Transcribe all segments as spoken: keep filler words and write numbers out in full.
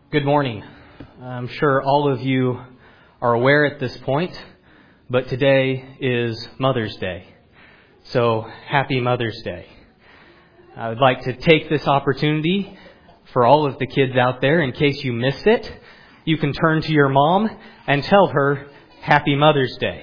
Good morning. I'm sure all of you are aware at this point, but today is Mother's Day. So, happy Mother's Day. I would like to take this opportunity for all of the kids out there, in case you missed it, you can turn to your mom and tell her Happy Mother's Day.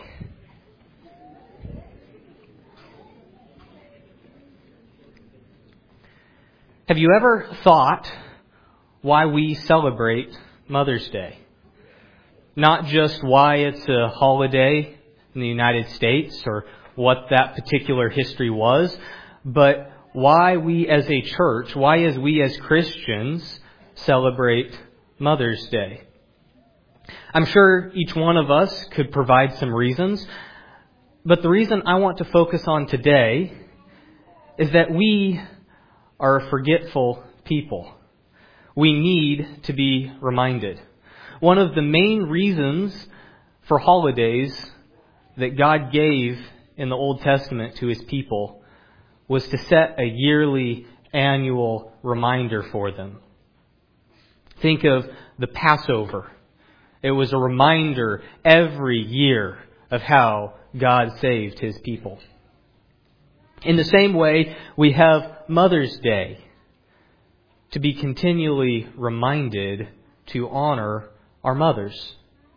Have you ever thought why we celebrate Mother's Day? Not just why it's a holiday in the United States or what that particular history was, but why we as a church, why as we as Christians celebrate Mother's Day. I'm sure each one of us could provide some reasons, but the reason I want to focus on today is that we are a forgetful people. We need to be reminded. One of the main reasons for holidays that God gave in the Old Testament to His people was to set a yearly, annual reminder for them. Think of the Passover. It was a reminder every year of how God saved His people. In the same way, we have Mother's Day, to be continually reminded to honor our mothers.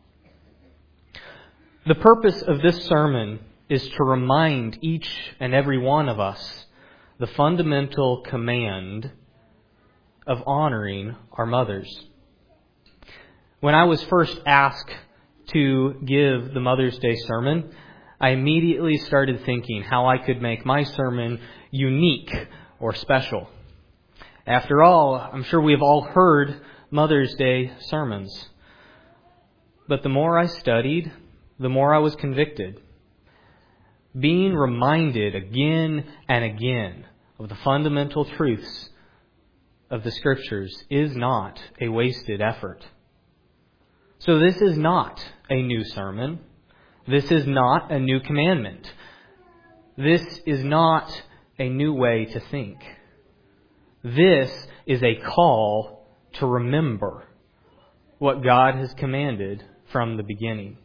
The purpose of this sermon is to remind each and every one of us the fundamental command of honoring our mothers. When I was first asked to give the Mother's Day sermon, I immediately started thinking how I could make my sermon unique or special. After all, I'm sure we've all heard Mother's Day sermons. But the more I studied, the more I was convicted. Being reminded again and again of the fundamental truths of the Scriptures is not a wasted effort. So this is not a new sermon. This is not a new commandment. This is not a new way to think. This is a call to remember what God has commanded from the beginning.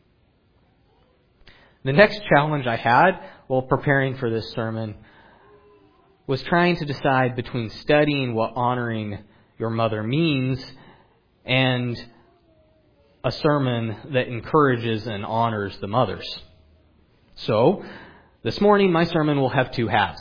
The next challenge I had while preparing for this sermon was trying to decide between studying what honoring your mother means and a sermon that encourages and honors the mothers. So, this morning my sermon will have two halves.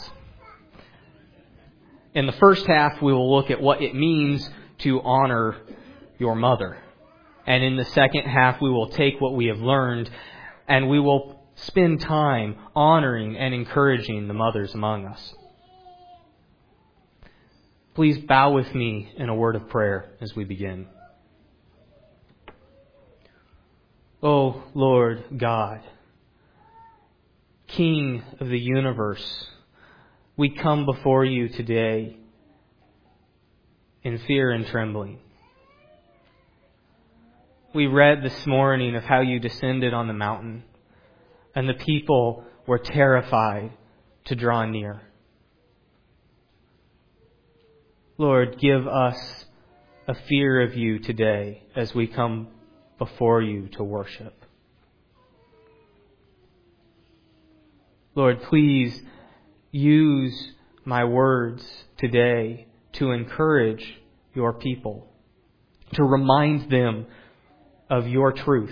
In the first half, we will look at what it means to honor your mother. And in the second half, we will take what we have learned and we will spend time honoring and encouraging the mothers among us. Please bow with me in a word of prayer as we begin. O Lord God, King of the universe, we come before you today in fear and trembling. We read this morning of how you descended on the mountain, and the people were terrified to draw near. Lord, give us a fear of you today as we come before you to worship. Lord, please use my words today to encourage your people, to remind them of your truth.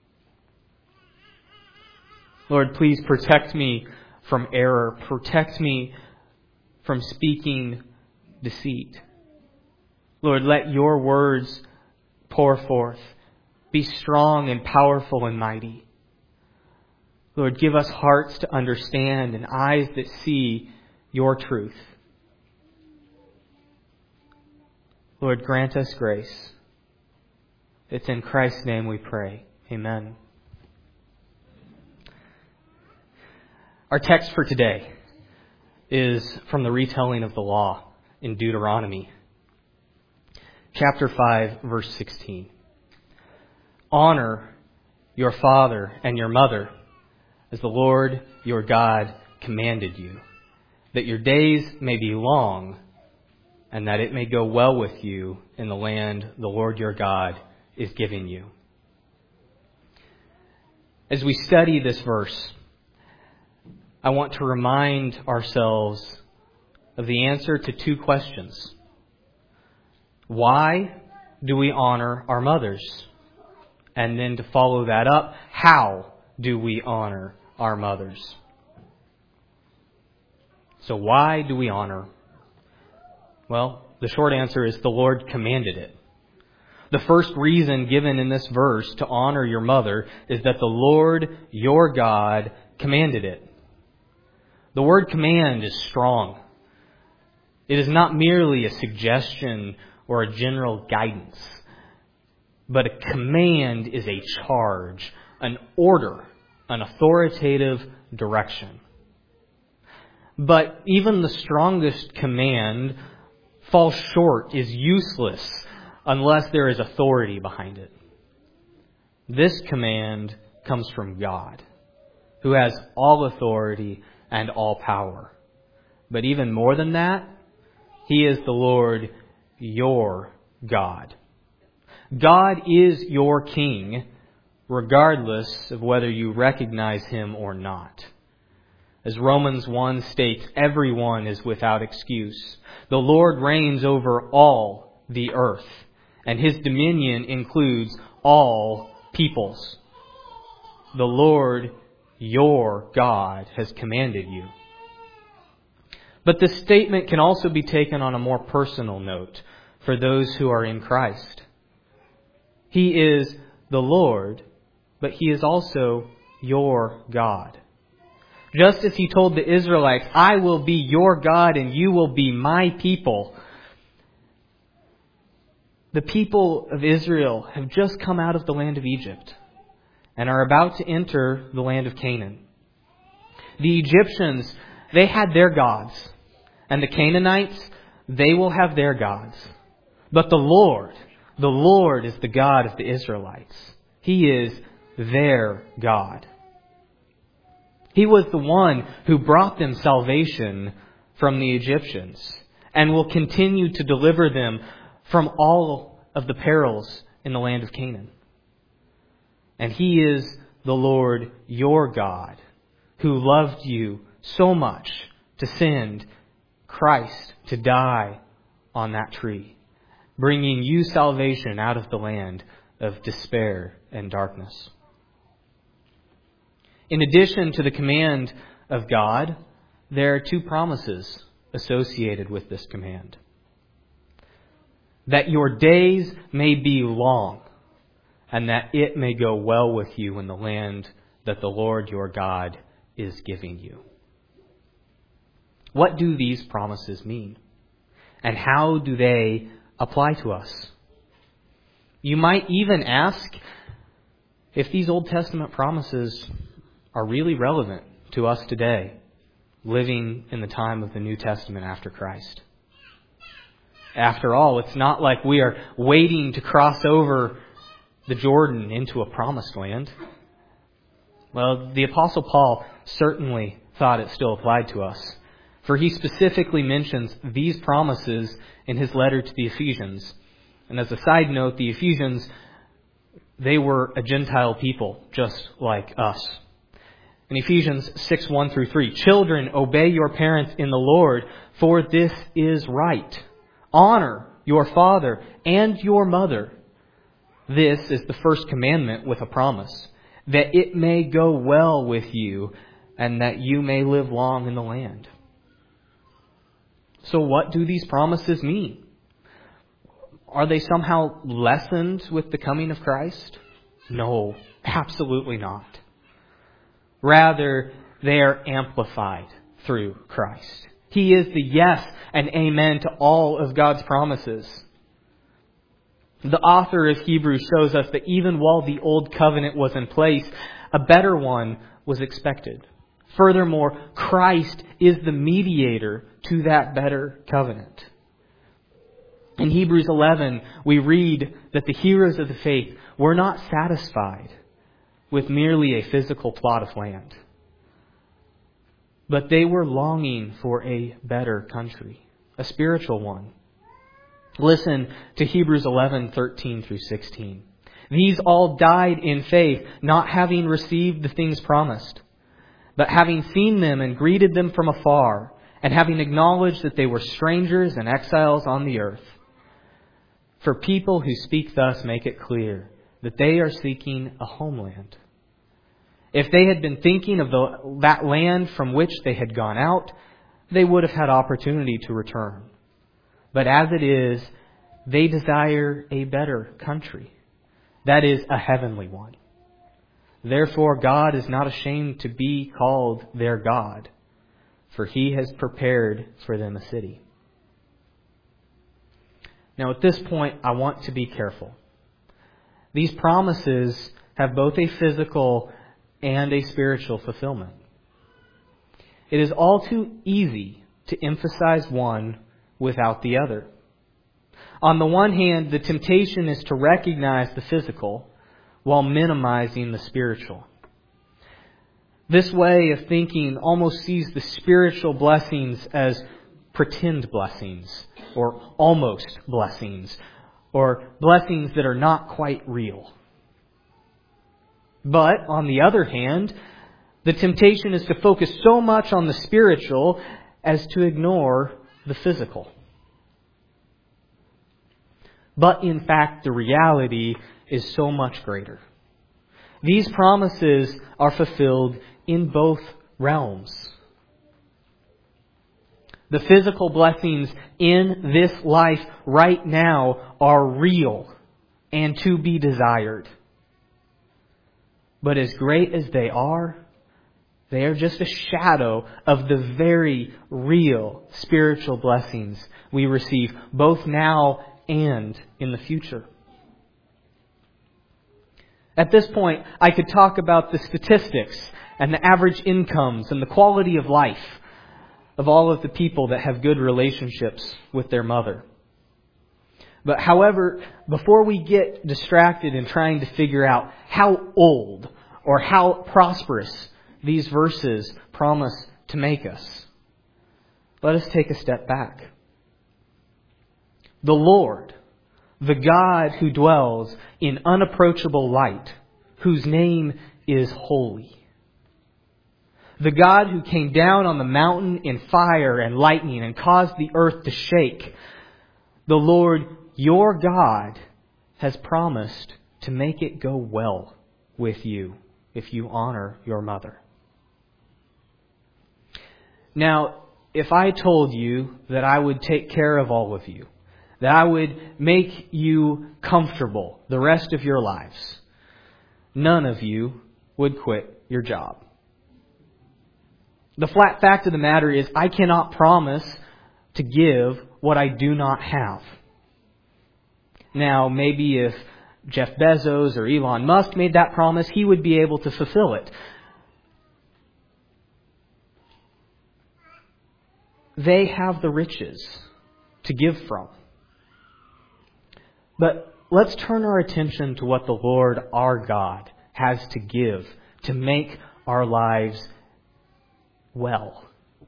Lord, please protect me from error. Protect me from speaking deceit. Lord, let your words pour forth. Be strong and powerful and mighty. Lord, give us hearts to understand and eyes that see your truth. Lord, grant us grace. It's in Christ's name we pray. Amen. Our text for today is from the retelling of the law in Deuteronomy, chapter five, verse sixteen. Honor your father and your mother, as the Lord your God commanded you, that your days may be long and that it may go well with you in the land the Lord your God is giving you. As we study this verse, I want to remind ourselves of the answer to two questions. Why do we honor our mothers? And then to follow that up, how do we honor our mothers? So why do we honor? Well, the short answer is the Lord commanded it. The first reason given in this verse to honor your mother is that the Lord your God commanded it. The word command is strong. It is not merely a suggestion or a general guidance, but a command is a charge, an order, an authoritative direction. But even the strongest command falls short, is useless, unless there is authority behind it. This command comes from God, who has all authority and all power. But even more than that, He is the Lord, your God. God is your King, regardless of whether you recognize Him or not. As Romans one states, everyone is without excuse. The Lord reigns over all the earth, and His dominion includes all peoples. The Lord, your God, has commanded you. But this statement can also be taken on a more personal note for those who are in Christ. He is the Lord, but He is also your God. Just as He told the Israelites, I will be your God and you will be my people. The people of Israel have just come out of the land of Egypt and are about to enter the land of Canaan. The Egyptians, they had their gods. And the Canaanites, they will have their gods. But the Lord, the Lord is the God of the Israelites. He is their God. He was the one who brought them salvation from the Egyptians and will continue to deliver them from all of the perils in the land of Canaan. And He is the Lord your God, who loved you so much to send Christ to die on that tree, bringing you salvation out of the land of despair and darkness. In addition to the command of God, there are two promises associated with this command. That your days may be long, and that it may go well with you in the land that the Lord your God is giving you. What do these promises mean? And how do they apply to us? You might even ask if these Old Testament promises are really relevant to us today, living in the time of the New Testament after Christ. After all, it's not like we are waiting to cross over the Jordan into a promised land. Well, the Apostle Paul certainly thought it still applied to us, for he specifically mentions these promises in his letter to the Ephesians. And as a side note, the Ephesians, they were a Gentile people just like us. In Ephesians six, one through three, children, obey your parents in the Lord, for this is right. Honor your father and your mother. This is the first commandment with a promise, that it may go well with you and that you may live long in the land. So what do these promises mean? Are they somehow lessened with the coming of Christ? No, absolutely not. Rather, they are amplified through Christ. He is the yes and amen to all of God's promises. The author of Hebrews shows us that even while the old covenant was in place, a better one was expected. Furthermore, Christ is the mediator to that better covenant. In Hebrews eleven, we read that the heroes of the faith were not satisfied with merely a physical plot of land, but they were longing for a better country, a spiritual one. Listen to Hebrews eleven, thirteen through sixteen. These all died in faith, not having received the things promised, but having seen them and greeted them from afar, and having acknowledged that they were strangers and exiles on the earth. For people who speak thus make it clear that they are seeking a homeland. If they had been thinking of the, that land from which they had gone out, they would have had opportunity to return. But as it is, they desire a better country. That is, a heavenly one. Therefore, God is not ashamed to be called their God, for He has prepared for them a city. Now, at this point, I want to be careful. These promises have both a physical and a spiritual fulfillment. It is all too easy to emphasize one without the other. On the one hand, the temptation is to recognize the physical while minimizing the spiritual. This way of thinking almost sees the spiritual blessings as pretend blessings, or almost blessings, or blessings that are not quite real. But, on the other hand, the temptation is to focus so much on the spiritual as to ignore the physical. But in fact, the reality is so much greater. These promises are fulfilled in both realms. The physical blessings in this life right now are real and to be desired. But as great as they are, they are just a shadow of the very real spiritual blessings we receive both now and in the future. At this point, I could talk about the statistics and the average incomes and the quality of life of all of the people that have good relationships with their mother. But however, before we get distracted in trying to figure out how old or how prosperous these verses promise to make us, let us take a step back. The Lord, the God who dwells in unapproachable light, whose name is holy. The God who came down on the mountain in fire and lightning and caused the earth to shake. The Lord, your God, has promised to make it go well with you if you honor your mother. Now, if I told you that I would take care of all of you, that I would make you comfortable the rest of your lives, none of you would quit your job. The flat fact of the matter is I cannot promise to give what I do not have. Now, maybe if Jeff Bezos or Elon Musk made that promise, he would be able to fulfill it. They have the riches to give from. But let's turn our attention to what the Lord our God has to give to make our lives well.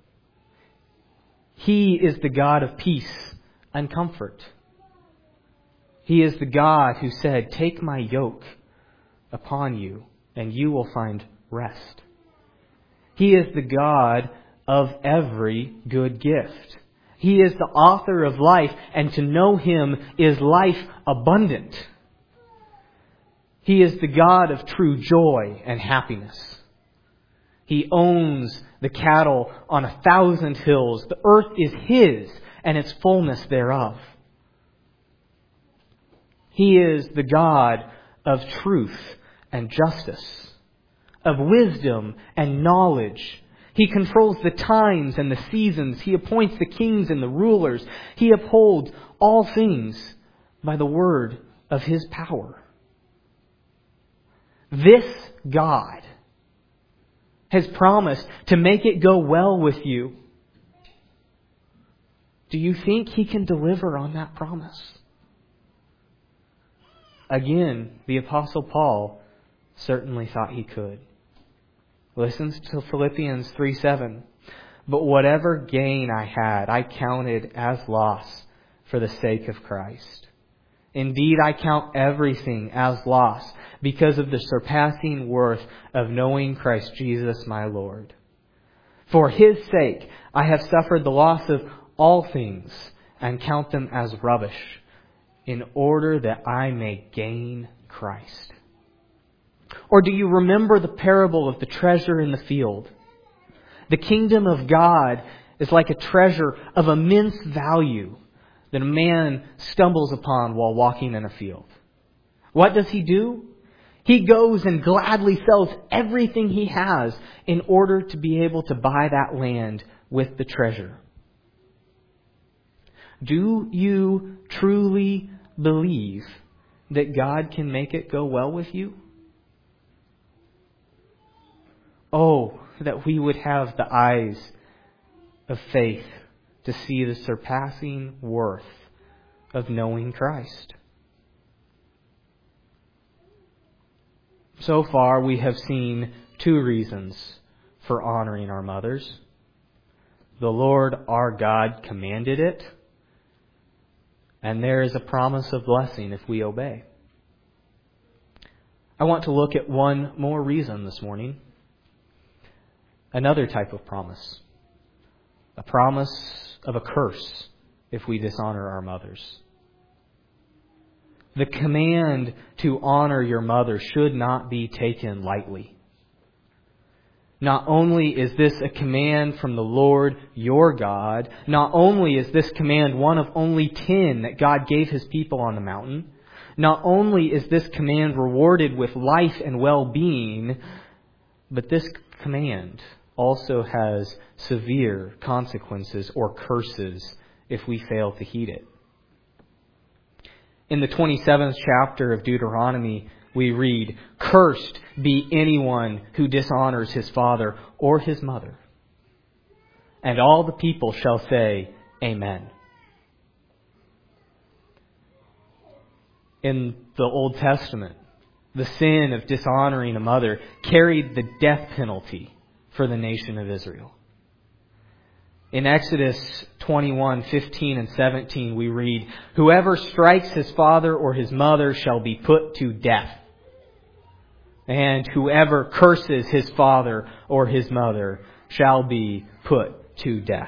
He is the God of peace and comfort. He is the God who said, "Take my yoke upon you, and you will find rest." He is the God of every good gift. He is the author of life, and to know Him is life abundant. He is the God of true joy and happiness. He owns the cattle on a thousand hills. The earth is His, and its fullness thereof. He is the God of truth and justice, of wisdom and knowledge. He controls the times and the seasons. He appoints the kings and the rulers. He upholds all things by the word of His power. This God has promised to make it go well with you. Do you think He can deliver on that promise? Again, the Apostle Paul certainly thought he could. Listen to Philippians three seven. But whatever gain I had, I counted as loss for the sake of Christ. Indeed, I count everything as loss because of the surpassing worth of knowing Christ Jesus my Lord. For His sake, I have suffered the loss of all things and count them as rubbish, in order that I may gain Christ. Or do you remember the parable of the treasure in the field? The kingdom of God is like a treasure of immense value that a man stumbles upon while walking in a field. What does he do? He goes and gladly sells everything he has in order to be able to buy that land with the treasure. Do you truly believe that God can make it go well with you? Oh, that we would have the eyes of faith to see the surpassing worth of knowing Christ. So far, we have seen two reasons for honoring our mothers. The Lord our God commanded it, and there is a promise of blessing if we obey. I want to look at one more reason this morning. Another type of promise. A promise of a curse if we dishonor our mothers. The command to honor your mother should not be taken lightly. Not only is this a command from the Lord your God, not only is this command one of only ten that God gave His people on the mountain, not only is this command rewarded with life and well-being, but this command also has severe consequences or curses if we fail to heed it. In the twenty-seventh chapter of Deuteronomy, we read, "Cursed be anyone who dishonors his father or his mother." And all the people shall say, Amen. In the Old Testament, the sin of dishonoring a mother carried the death penalty for the nation of Israel. In Exodus twenty-one, fifteen and seventeen, we read, "Whoever strikes his father or his mother shall be put to death. And whoever curses his father or his mother shall be put to death."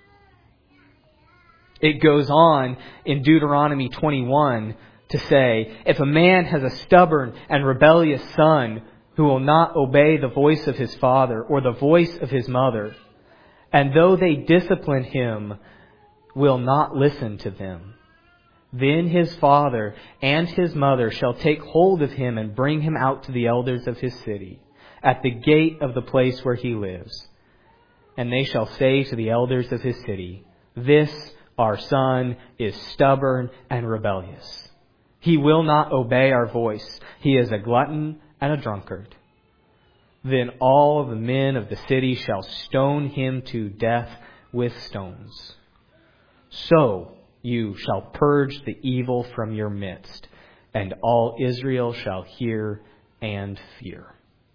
It goes on in Deuteronomy twenty-one to say, "If a man has a stubborn and rebellious son who will not obey the voice of his father or the voice of his mother, and though they discipline him, will not listen to them, then his father and his mother shall take hold of him and bring him out to the elders of his city, at the gate of the place where he lives. And they shall say to the elders of his city, 'This our son is stubborn and rebellious. He will not obey our voice. He is a glutton and a drunkard.' Then all the men of the city shall stone him to death with stones. So you shall purge the evil from your midst, and all Israel shall hear and fear."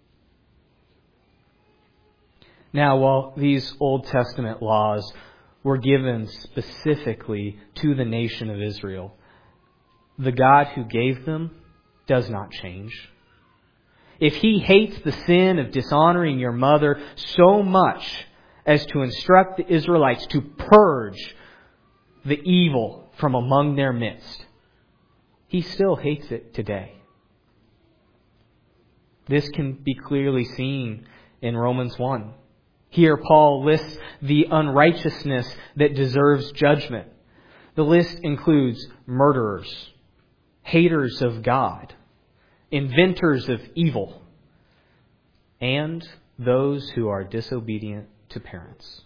Now, while these Old Testament laws were given specifically to the nation of Israel, the God who gave them does not change. If He hates the sin of dishonoring your mother so much as to instruct the Israelites to purge the evil from among their midst, He still hates it today. This can be clearly seen in Romans one. Here Paul lists the unrighteousness that deserves judgment. The list includes murderers, haters of God, inventors of evil, and those who are disobedient to parents.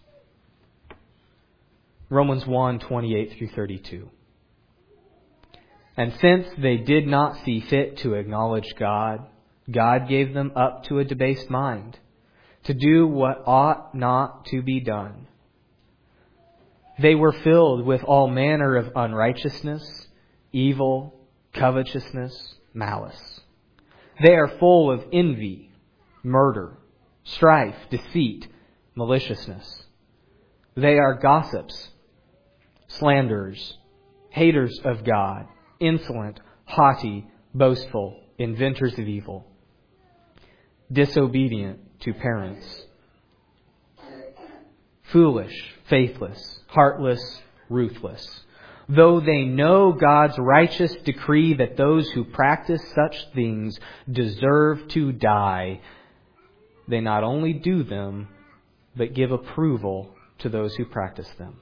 Romans one, twenty-eight through thirty-two. "And since they did not see fit to acknowledge God, God gave them up to a debased mind, to do what ought not to be done. They were filled with all manner of unrighteousness, evil, covetousness, malice. They are full of envy, murder, strife, deceit, maliciousness. They are gossips, slanderers, haters of God, insolent, haughty, boastful, inventors of evil, disobedient to parents, foolish, faithless, heartless, ruthless. Though they know God's righteous decree that those who practice such things deserve to die, they not only do them, but give approval to those who practice them.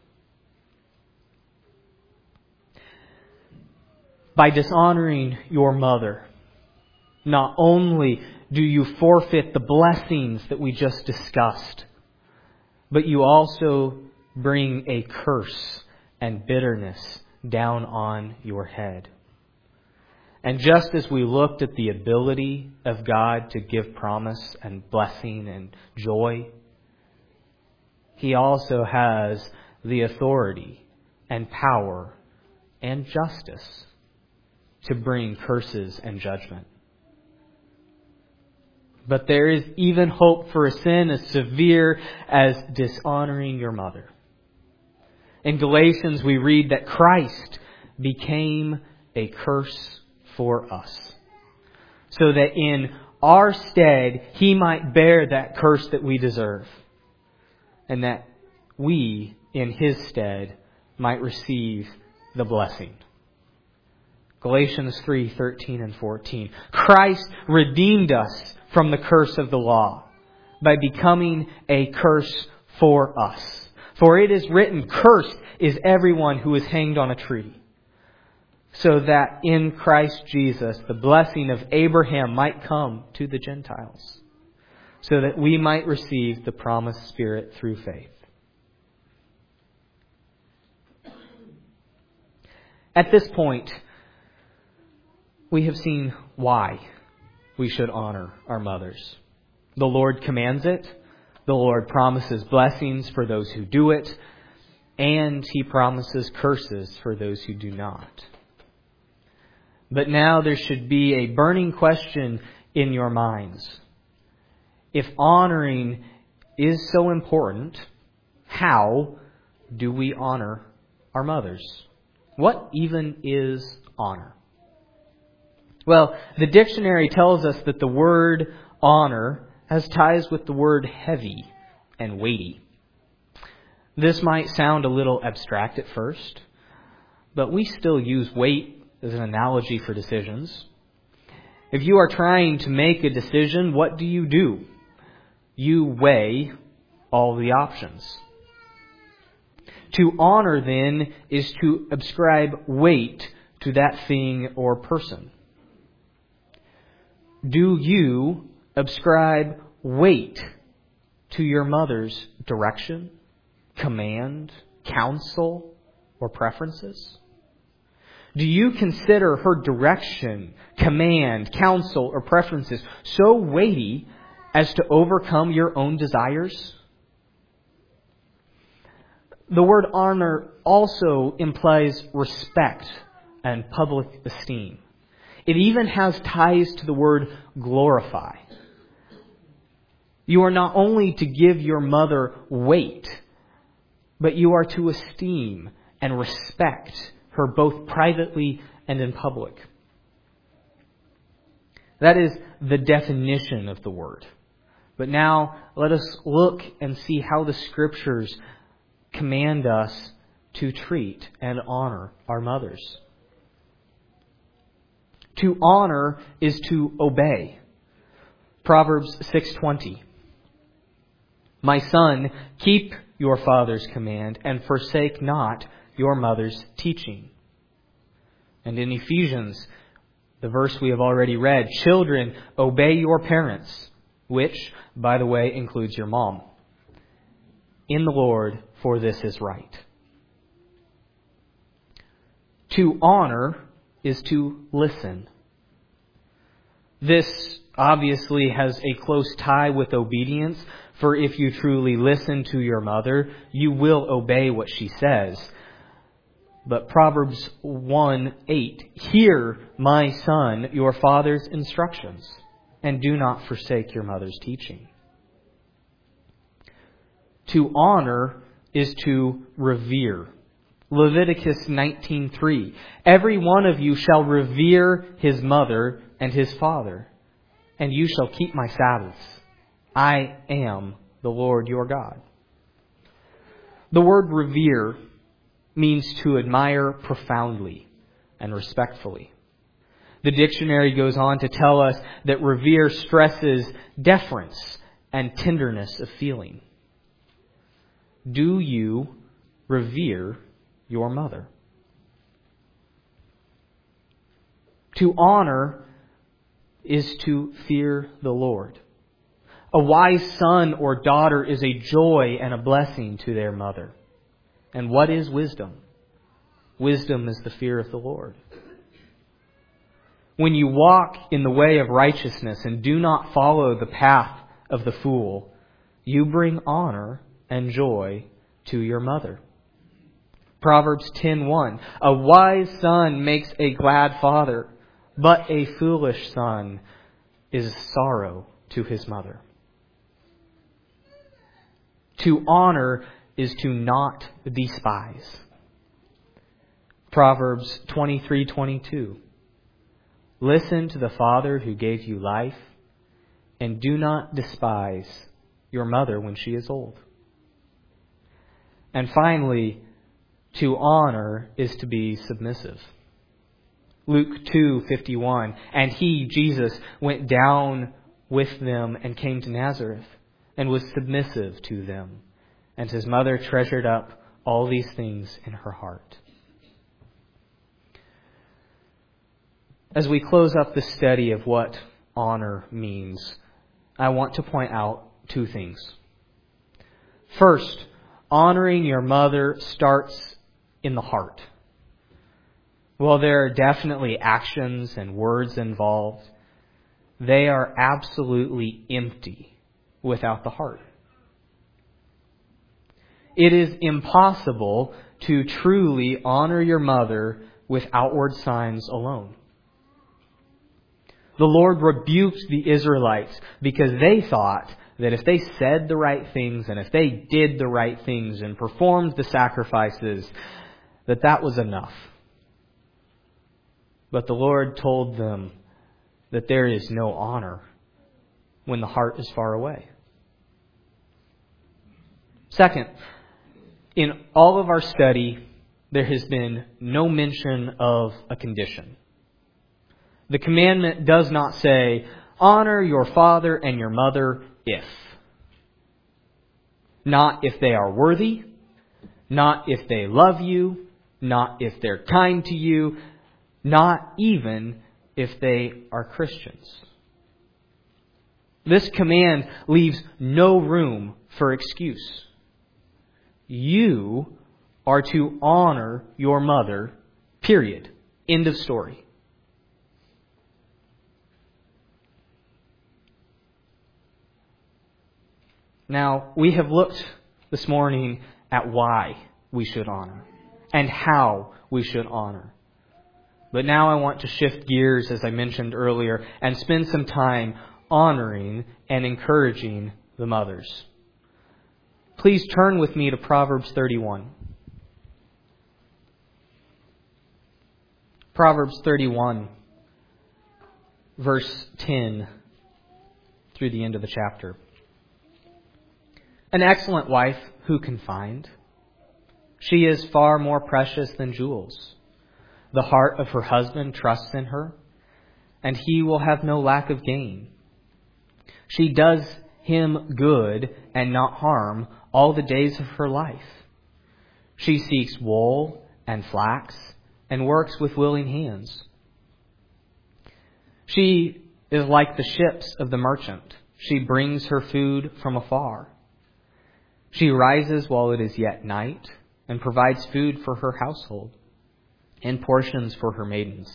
By dishonoring your mother, not only do you forfeit the blessings that we just discussed, but you also bring a curse and bitterness down on your head. And just as we looked at the ability of God to give promise and blessing and joy, He also has the authority and power and justice to bring curses and judgment. But there is even hope for a sin as severe as dishonoring your mother. In Galatians, we read that Christ became a curse for us, so that in our stead He might bear that curse that we deserve, and that we, in His stead, might receive the blessing. Galatians three, thirteen and fourteen. Christ redeemed us from the curse of the law by becoming a curse for us. For it is written, cursed is everyone who is hanged on a tree, so that in Christ Jesus the blessing of Abraham might come to the Gentiles, so that we might receive the promised Spirit through faith. At this point, we have seen why we should honor our mothers. The Lord commands it. The Lord promises blessings for those who do it. And He promises curses for those who do not. But now there should be a burning question in your minds. If honoring is so important, how do we honor our mothers? What even is honor? Well, the dictionary tells us that the word honor has ties with the word heavy and weighty. This might sound a little abstract at first, but we still use weight as an analogy for decisions. If you are trying to make a decision, what do you do? You weigh all the options. To honor, then, is to ascribe weight to that thing or person. Do you ascribe weight to your mother's direction, command, counsel, or preferences? Do you consider her direction, command, counsel, or preferences so weighty as to overcome your own desires? The word honor also implies respect and public esteem. It even has ties to the word glorify. You are not only to give your mother weight, but you are to esteem and respect her both privately and in public. That is the definition of the word. But now let us look and see how the Scriptures command us to treat and honor our mothers. To honor is to obey. Proverbs six twenty. My son, keep your father's command and forsake not your mother's teaching. And in Ephesians, the verse we have already read, children, obey your parents, which, by the way, includes your mom, in the Lord, for this is right. To honor is to listen. This obviously has a close tie with obedience, for if you truly listen to your mother, you will obey what she says. But Proverbs one eight, hear, my son, your father's instructions, and do not forsake your mother's teaching. To honor is to revere. Leviticus nineteen three. Every one of you shall revere his mother and his father, and you shall keep my Sabbaths. I am the Lord your God. The word revere means to admire profoundly and respectfully. The dictionary goes on to tell us that revere stresses deference and tenderness of feeling. Do you revere your mother? To honor is to fear the Lord. A wise son or daughter is a joy and a blessing to their mother. And what is wisdom? Wisdom is the fear of the Lord. When you walk in the way of righteousness and do not follow the path of the fool, you bring honor and joy to your mother. Proverbs ten one. A wise son makes a glad father, but a foolish son is sorrow to his mother. To honor is to not despise. Proverbs twenty-three twenty-two. Listen to the father who gave you life, and do not despise your mother when she is old. And finally, to honor is to be submissive. Luke two fifty-one. And he, Jesus, went down with them and came to Nazareth, and was submissive to them. And his mother treasured up all these things in her heart. As we close up the study of what honor means, I want to point out two things. First, honoring your mother starts in the heart. While there are definitely actions and words involved, they are absolutely empty without the heart. It is impossible to truly honor your mother with outward signs alone. The Lord rebuked the Israelites because they thought that if they said the right things and if they did the right things and performed the sacrifices, that that was enough. But the Lord told them that there is no honor when the heart is far away. Second, in all of our study, there has been no mention of a condition. The commandment does not say, honor your father and your mother if. Not if they are worthy, not if they love you, not if they're kind to you, not even if they are Christians. This command leaves no room for excuse. You are to honor your mother, period. End of story. Now, we have looked this morning at why we should honor and how we should honor. But now I want to shift gears, as I mentioned earlier, and spend some time honoring and encouraging the mothers. Please turn with me to Proverbs thirty-one. Proverbs thirty-one, verse ten through the end of the chapter. An excellent wife who can find? She is far more precious than jewels. The heart of her husband trusts in her, and he will have no lack of gain. She does him good and not harm all the days of her life. She seeks wool and flax and works with willing hands. She is like the ships of the merchant. She brings her food from afar. She rises while it is yet night and provides food for her household and portions for her maidens.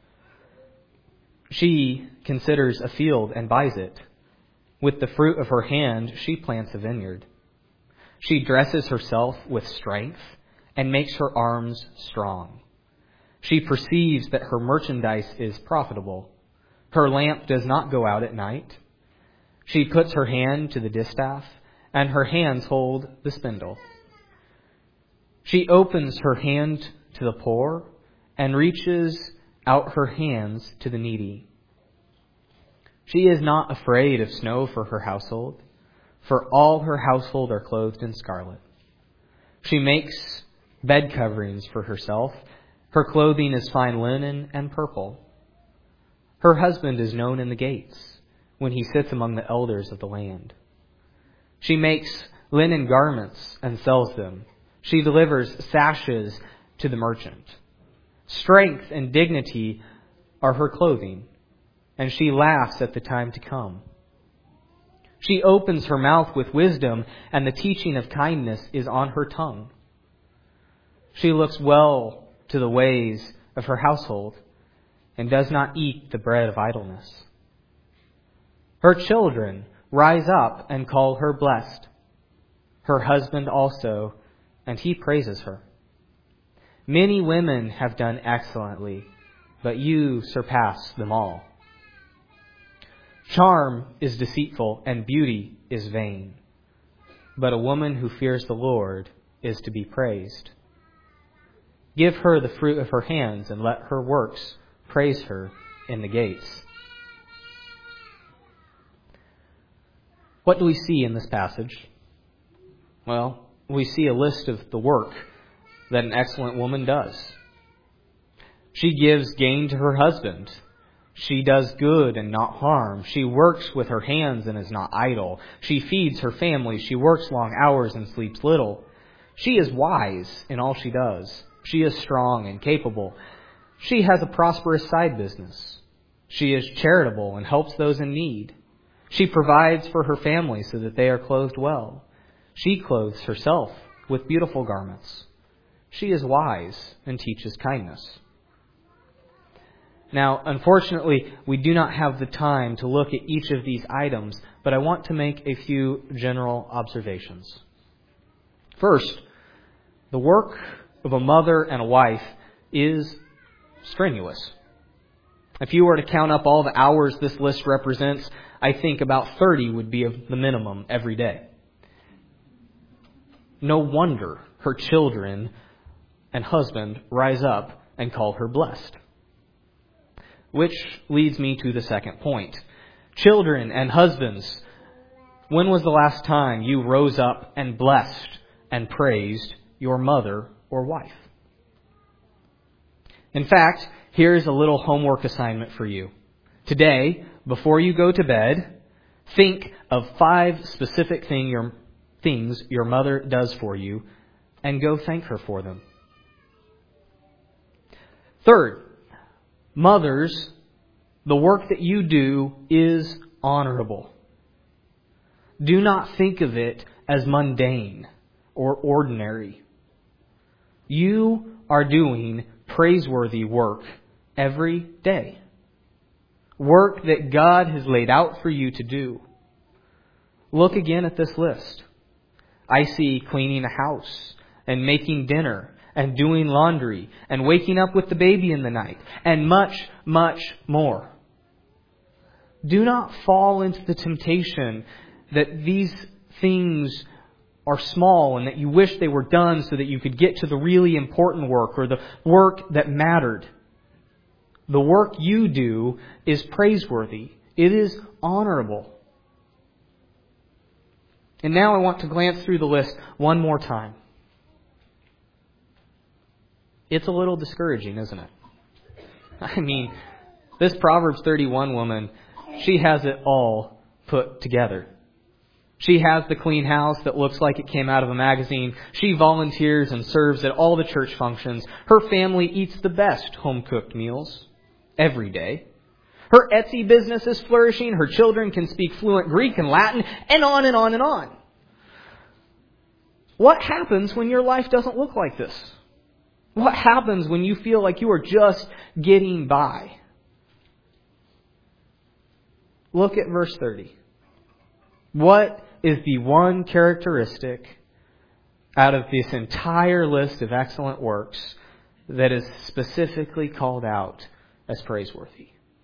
She considers a field and buys it. With the fruit of her hand, she plants a vineyard. She dresses herself with strength and makes her arms strong. She perceives that her merchandise is profitable. Her lamp does not go out at night. She puts her hand to the distaff, and her hands hold the spindle. She opens her hand to the poor and reaches out her hands to the needy. She is not afraid of snow for her household, for all her household are clothed in scarlet. She makes bed coverings for herself. Her clothing is fine linen and purple. Her husband is known in the gates when he sits among the elders of the land. She makes linen garments and sells them. She delivers sashes to the merchant. Strength and dignity are her clothing, and she laughs at the time to come. She opens her mouth with wisdom, and the teaching of kindness is on her tongue. She looks well to the ways of her household, and does not eat the bread of idleness. Her children rise up and call her blessed. Her husband also, and he praises her. Many women have done excellently, but you surpass them all. Charm is deceitful, and beauty is vain. But a woman who fears the Lord is to be praised. Give her the fruit of her hands, and let her works praise her in the gates. What do we see in this passage? Well, we see a list of the work that an excellent woman does. She gives gain to her husband. She does good and not harm. She works with her hands and is not idle. She feeds her family. She works long hours and sleeps little. She is wise in all she does. She is strong and capable. She has a prosperous side business. She is charitable and helps those in need. She provides for her family so that they are clothed well. She clothes herself with beautiful garments. She is wise and teaches kindness. Now, unfortunately, we do not have the time to look at each of these items, but I want to make a few general observations. First, the work of a mother and a wife is strenuous. If you were to count up all the hours this list represents, I think about thirty would be the minimum every day. No wonder her children and husband rise up and call her blessed. Which leads me to the second point. Children and husbands, when was the last time you rose up and blessed and praised your mother or wife? In fact, here's a little homework assignment for you. Today, before you go to bed, think of five specific thing your, things your mother does for you and go thank her for them. Third, mothers, the work that you do is honorable. Do not think of it as mundane or ordinary. You are doing praiseworthy work every day. Work that God has laid out for you to do. Look again at this list. I see cleaning a house and making dinner and doing laundry and waking up with the baby in the night and much, much more. Do not fall into the temptation that these things are small and that you wish they were done so that you could get to the really important work or the work that mattered. The work you do is praiseworthy. It is honorable. And now I want to glance through the list one more time. It's a little discouraging, isn't it? I mean, this Proverbs thirty-one woman, she has it all put together. She has the clean house that looks like it came out of a magazine. She volunteers and serves at all the church functions. Her family eats the best home-cooked meals every day. Her Etsy business is flourishing. Her children can speak fluent Greek and Latin, and on and on and on. What happens when your life doesn't look like this? What happens when you feel like you are just getting by? Look at verse thirty. What is the one characteristic out of this entire list of excellent works that is specifically called out as praiseworthy?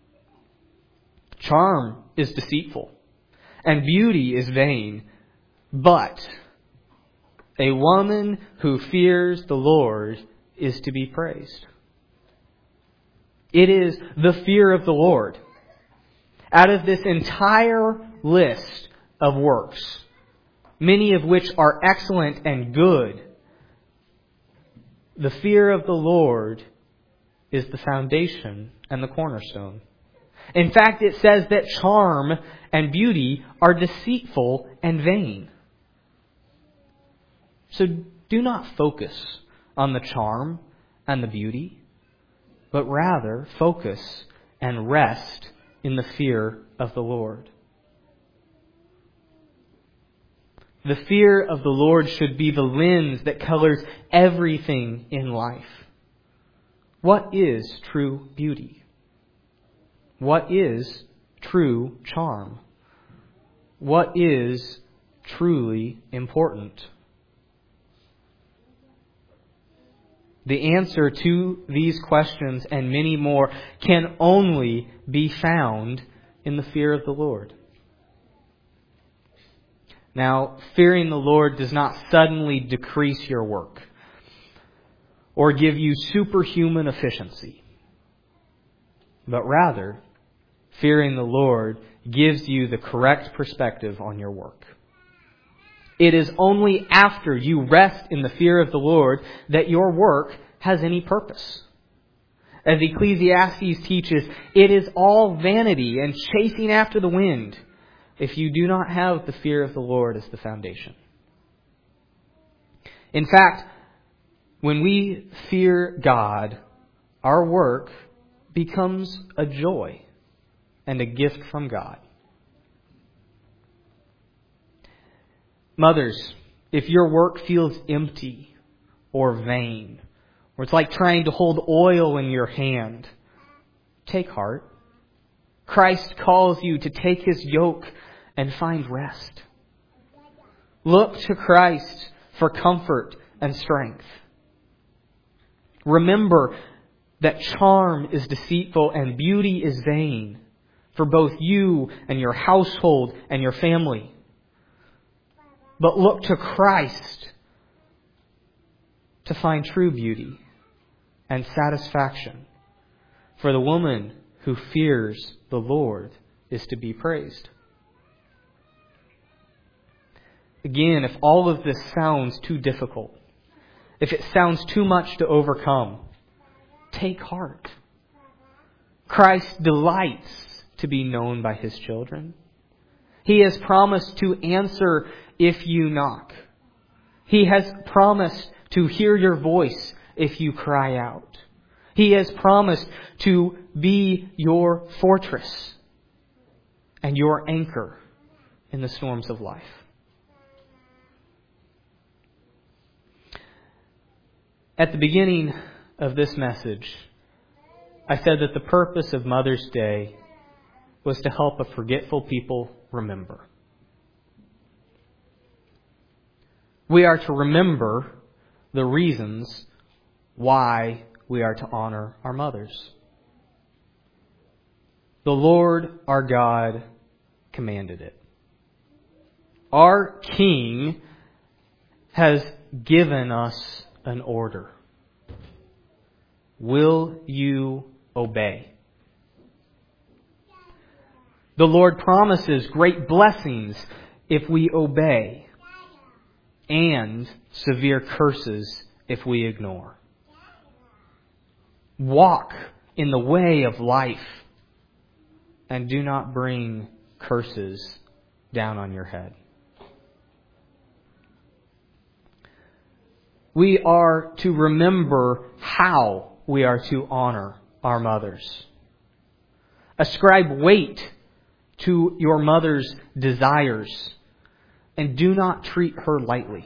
Charm is deceitful, and beauty is vain, but A woman who fears the Lord is to be praised. It is the fear of the Lord. Out of this entire list of works, many of which are excellent and good, the fear of the Lord is the foundation and the cornerstone. In fact, it says that charm and beauty are deceitful and vain. So do not focus on the charm and the beauty, but rather focus and rest in the fear of the Lord. The fear of the Lord should be the lens that colors everything in life. What is true beauty? What is true charm? What is truly important? The answer to these questions and many more can only be found in the fear of the Lord. Now, fearing the Lord does not suddenly decrease your work or give you superhuman efficiency, but rather, fearing the Lord gives you the correct perspective on your work. It is only after you rest in the fear of the Lord that your work has any purpose. As Ecclesiastes teaches, it is all vanity and chasing after the wind if you do not have the fear of the Lord as the foundation. In fact, when we fear God, our work becomes a joy and a gift from God. Mothers, if your work feels empty or vain, or it's like trying to hold oil in your hand, take heart. Christ calls you to take His yoke and find rest. Look to Christ for comfort and strength. Remember that charm is deceitful and beauty is vain for both you and your household and your family. But look to Christ to find true beauty and satisfaction. For the woman who fears the Lord is to be praised. Again, if all of this sounds too difficult, if it sounds too much to overcome, take heart. Christ delights to be known by His children. He has promised to answer if you knock. He has promised to hear your voice if you cry out. He has promised to be your fortress and your anchor in the storms of life. At the beginning of this message, I said that the purpose of Mother's Day was to help a forgetful people remember. We are to remember the reasons why we are to honor our mothers. The Lord our God commanded it. Our King has given us an order. Will you obey? The Lord promises great blessings if we obey, and severe curses if we ignore. Walk in the way of life and do not bring curses down on your head. We are to remember how we are to honor our mothers. Ascribe weight to your mother's desires and do not treat her lightly.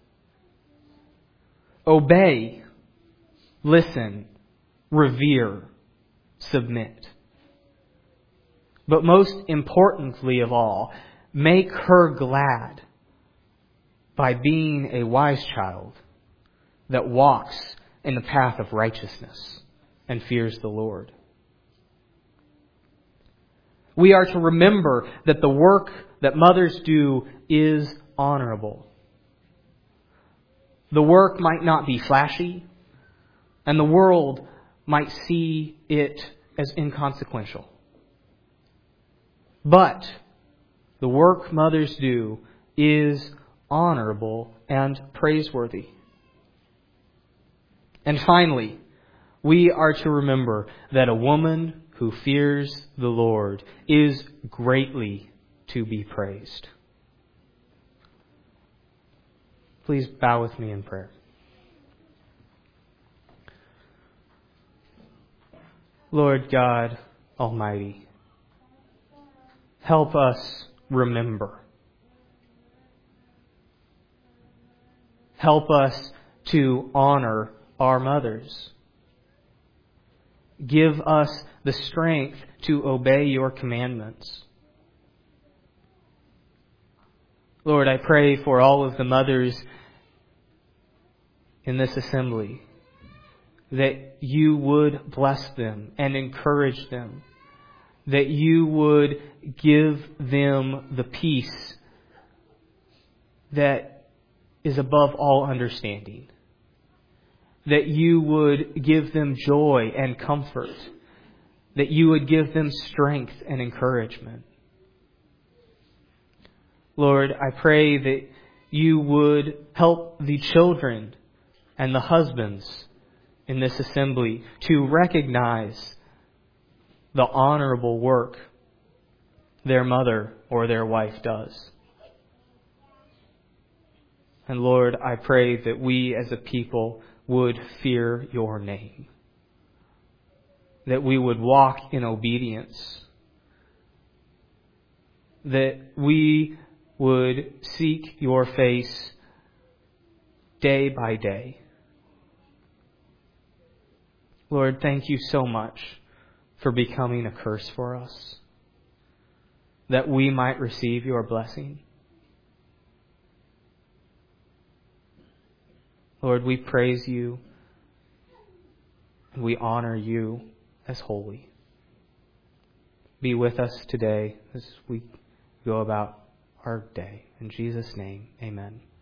Obey, listen, revere, submit. But most importantly of all, make her glad by being a wise child that walks in the path of righteousness and fears the Lord. We are to remember that the work that mothers do is honorable. The work might not be flashy, and the world might see it as inconsequential. But the work mothers do is honorable and praiseworthy. And finally, we are to remember that a woman who fears the Lord is greatly to be praised. Please bow with me in prayer. Lord God Almighty, help us remember. Help us to honor our mothers. Give us the strength to obey your commandments. Lord, I pray for all of the mothers in this assembly that you would bless them and encourage them, that you would give them the peace that is above all understanding, that you would give them joy and comfort, that you would give them strength and encouragement. Lord, I pray that you would help the children and the husbands in this assembly to recognize the honorable work their mother or their wife does. And Lord, I pray that we as a people would fear your name, that we would walk in obedience, that we would seek your face day by day. Lord, thank you so much for becoming a curse for us, that we might receive your blessing. Lord, we praise you and we honor you as holy. Be with us today as we go about our day. In Jesus' name, amen.